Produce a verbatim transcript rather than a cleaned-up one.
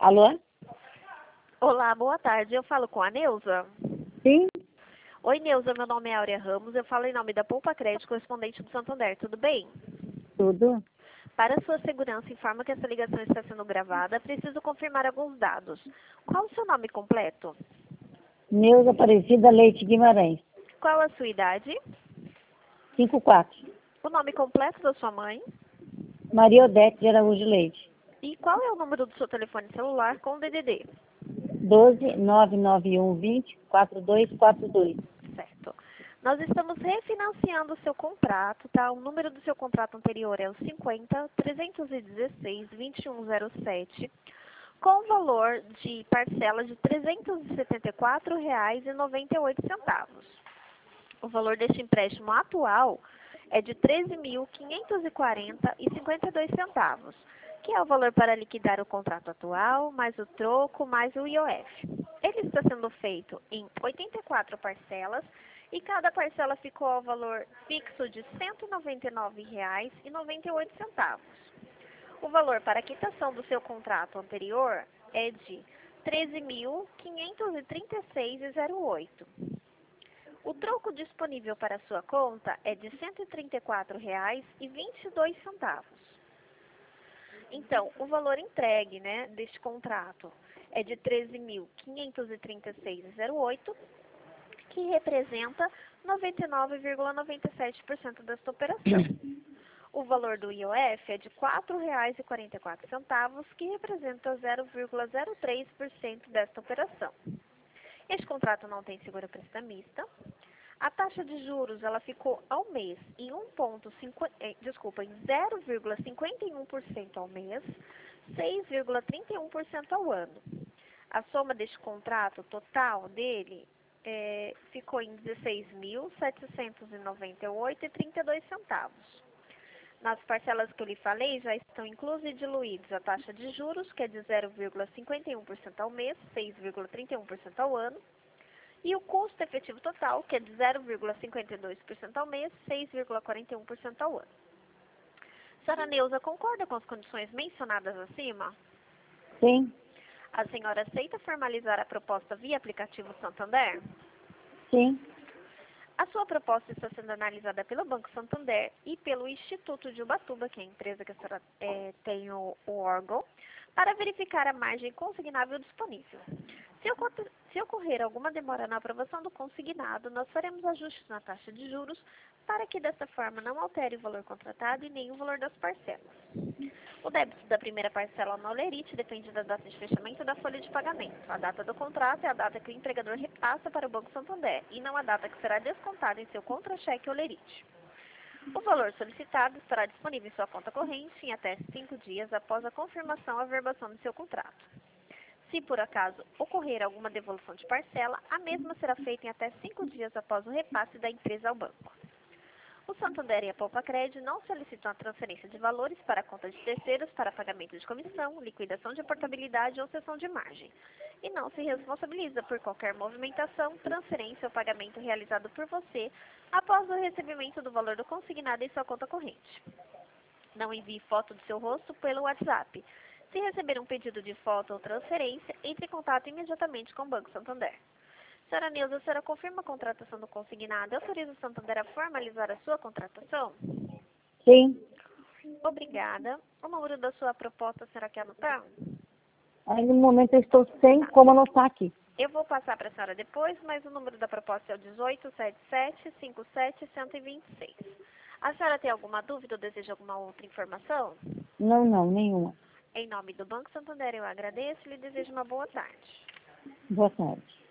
Alô? Olá, boa tarde. Eu falo com a Neuza. Sim, Oi, Neuza. Meu nome é Áurea Ramos. Eu falo em nome da Poupa Crédito, correspondente do Santander. Tudo bem? tudo. Para sua segurança, informa que essa ligação está sendo gravada. Preciso confirmar alguns dados. Qual o seu nome completo? Neuza Aparecida Leite Guimarães. Qual a sua idade? cinquenta e quatro. O nome completo da sua mãe? Maria Odete de Araújo Leite. E qual é o número do seu telefone celular com D D D? doze, nove nove um, vinte, quarenta e dois quarenta e dois. Certo. Nós estamos refinanciando o seu contrato, tá? O número do seu contrato anterior é o cinquenta, trezentos e dezesseis, vinte e um zero sete, com valor de parcela de trezentos e setenta e quatro reais e noventa e oito centavos. O valor deste empréstimo atual é de treze mil quinhentos e quarenta reais e cinquenta e dois centavos, que é o valor para liquidar o contrato atual, mais o troco, mais o I O F. Ele está sendo feito em oitenta e quatro parcelas e cada parcela ficou ao valor fixo de cento e noventa e nove reais e noventa e oito centavos. O valor para a quitação do seu contrato anterior é de treze mil quinhentos e trinta e seis reais e zero oito. O troco disponível para a sua conta é de cento e trinta e quatro reais e vinte e dois centavos. Então, o valor entregue, né, deste contrato é de treze mil quinhentos e trinta e seis reais e zero oito, que representa noventa e nove vírgula noventa e sete por cento desta operação. O valor do I O F é de quatro reais e quarenta e quatro centavos, que representa zero vírgula zero três por cento desta operação. Este contrato não tem seguro prestamista. A taxa de juros ela ficou ao mês em um ponto cinco, eh, desculpa, em zero vírgula cinquenta e um por cento ao mês, seis vírgula trinta e um por cento ao ano. A soma deste contrato total dele eh, ficou em dezesseis mil setecentos e noventa e oito reais e trinta e dois centavos. Nas parcelas que eu lhe falei, já estão inclusos e diluídos a taxa de juros, que é de zero vírgula cinquenta e um por cento ao mês, seis vírgula trinta e um por cento ao ano, e o custo efetivo total, que é de zero vírgula cinquenta e dois por cento ao mês, seis vírgula quarenta e um por cento ao ano. Senhora Neuza, concorda com as condições mencionadas acima? Sim, A senhora aceita formalizar a proposta via aplicativo Santander? sim. A sua proposta está sendo analisada pelo Banco Santander e pelo Instituto de Ubatuba, que é a empresa que a senhora é, tem o, o órgão, para verificar a margem consignável disponível. Se, ocor se ocorrer alguma demora na aprovação do consignado, nós faremos ajustes na taxa de juros para que dessa forma não altere o valor contratado e nem o valor das parcelas. O débito da primeira parcela na Olerite depende da data de fechamento da folha de pagamento. A data do contrato é a data que o empregador repassa para o Banco Santander e não a data que será descontada em seu contra-cheque Olerite. O valor solicitado estará disponível em sua conta corrente em até cinco dias após a confirmação ou averbação do seu contrato. Se por acaso ocorrer alguma devolução de parcela, a mesma será feita em até cinco dias após o repasse da empresa ao banco. O Santander e a Poupa Crédito não solicitam a transferência de valores para a conta de terceiros para pagamento de comissão, liquidação de portabilidade ou cessão de margem, e não se responsabiliza por qualquer movimentação, transferência ou pagamento realizado por você após o recebimento do valor do consignado em sua conta corrente. Não envie foto do seu rosto pelo WhatsApp. Se receber um pedido de foto ou transferência, entre em contato imediatamente com o Banco Santander. Senhora Neuza, a senhora confirma a contratação do consignado e autoriza o Santander a formalizar a sua contratação? Sim. Obrigada. O número da sua proposta, a senhora quer anotar? Aí no momento eu estou sem como anotar aqui. Eu vou passar para a senhora depois, mas o número da proposta é o dezoito, setenta e sete, cinquenta e sete, cento e vinte e seis. A senhora tem alguma dúvida ou deseja alguma outra informação? Não, não, nenhuma. Em nome do Banco Santander, eu agradeço e lhe desejo uma boa tarde. Boa tarde.